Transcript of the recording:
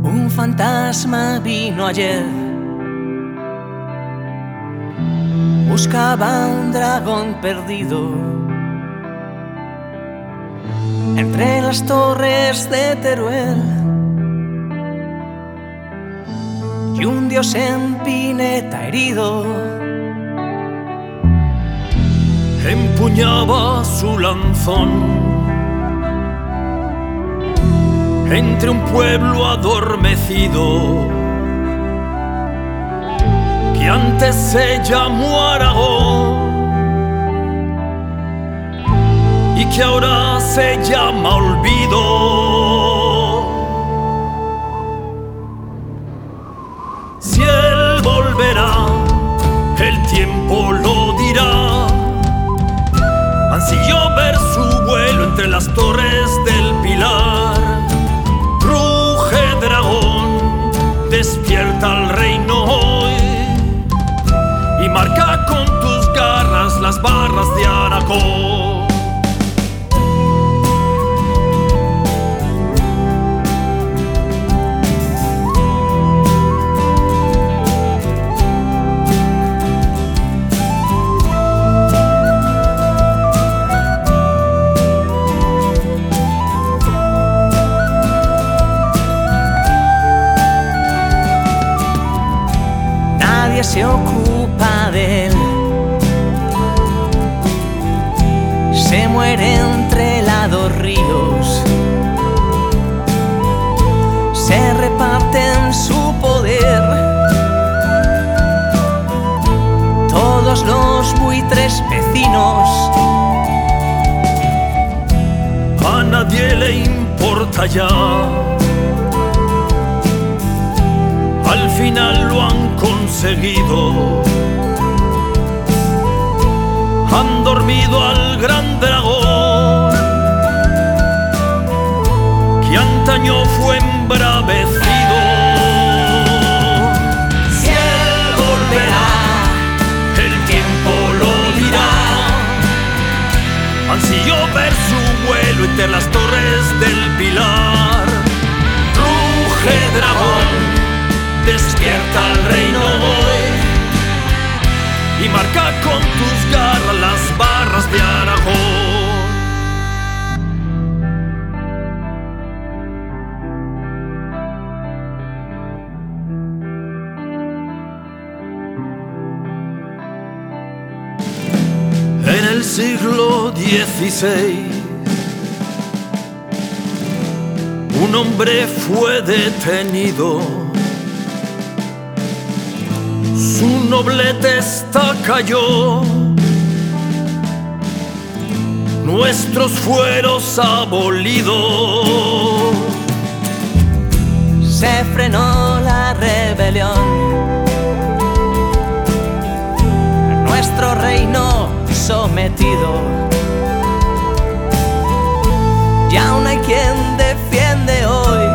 Un fantasma vino ayer, buscaba un dragón perdido entre las torres de Teruel, y un dios en Pineta herido empuñaba su lanzón entre un pueblo adormecido que antes se llamó Aragón y que ahora se llama olvido. Si él volverá, el tiempo lo dirá. Ansío ver su vuelo entre las torres del Pilar. Ruge dragón, despierta al reino hoy y marca con tus garras las barras de Aragón. Nadie se ocupa de él, se muere entre helados ríos, se reparten su poder todos los buitres vecinos. A nadie le importa ya, al final lo han conseguido. Han dormido al gran dragón que antaño fue embravecido. Si él volverá, el tiempo lo dirá. Ansío ver su vuelo entre las torres del Pilar. Ruge dragón, despierta al reino hoy y marca con tus garras las barras de Aragón. En el siglo XVI, un hombre fue detenido. Su noble testa cayó, nuestros fueros abolidos. Se frenó la rebelión, nuestro reino sometido. Ya no hay quien defiende hoy